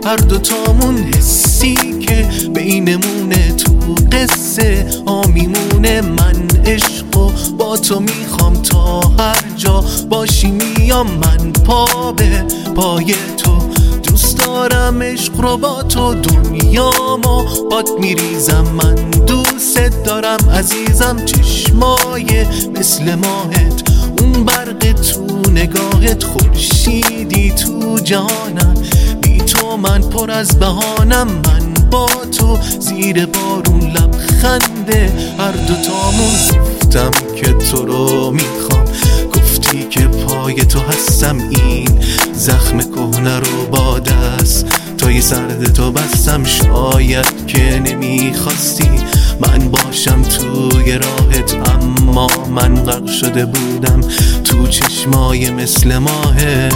هر دوتامون حسی که بینمونه تو قصه میمونه. من عشقو با تو میخوام تا هر جا باشی میام من پا به پای تو. دوست دارم عشق رو با تو دنیامو باد میریزم. من دوست دارم عزیزم چشمای مثل ماهت، اون برق تو نگاهت، خورشیدی تو جهانم. بی تو من پر از بهانم، من با تو زیر بارون لبخنده هر دوتامون. گفتم که تو رو میخوام، گفتی که پای تو هستم. این زخم کهنه رو با دست تای سرد تو بستم. شاید که نمیخواستی من باشم توی راهت، اما من غرق شده بودم تو چشمای مثل ماهت.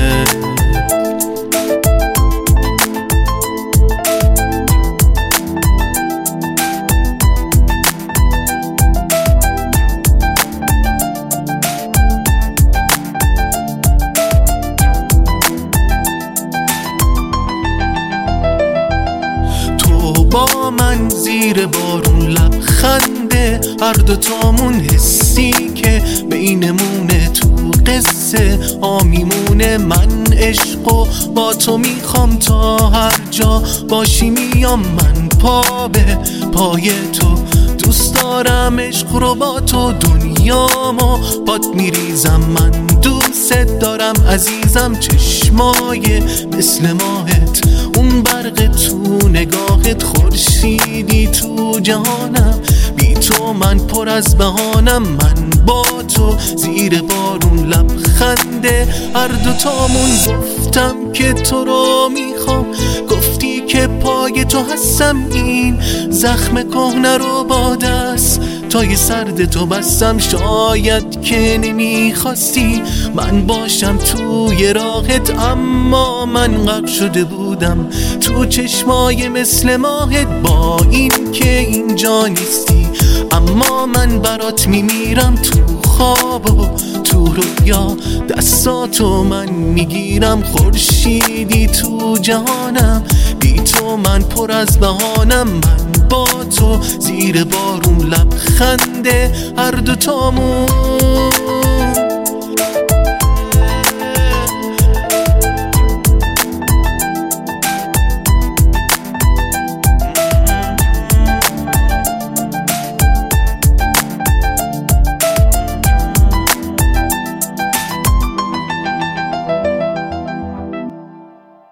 با من زیر بارون لبخنده هر دوتامون حسی که بینمونه تو قصه میمونه. من عشقو با تو میخوام تا هر جا باشی میام من پا به پای تو. دوست دارم عشق رو با تو دنیامو باد میریزم. من دوست دارم عزیزم چشمای مثل ماهت، اون برق تو نگاهت، خورشیدی تو جهانم. بی تو من پر از بهانم، من با تو زیر بارون لبخنده هر دوتامون. گفتم که تو رو میخوام، گفتی که پای تو هستم. این زخم کهنه رو با دست تای سرد تو بستم. شاید که نمیخواستی من باشم توی راهت، اما من غرق شده بودم تو چشمای مثل ماهت. با این که اینجا نیستی اما من برات میمیرم تو خواب و تو رویا. دستاتو من میگیرم، خورشیدی تو جهانم. بی تو من پر از بهانم، من با تو زیر بارون لبخنده هر دوتامون.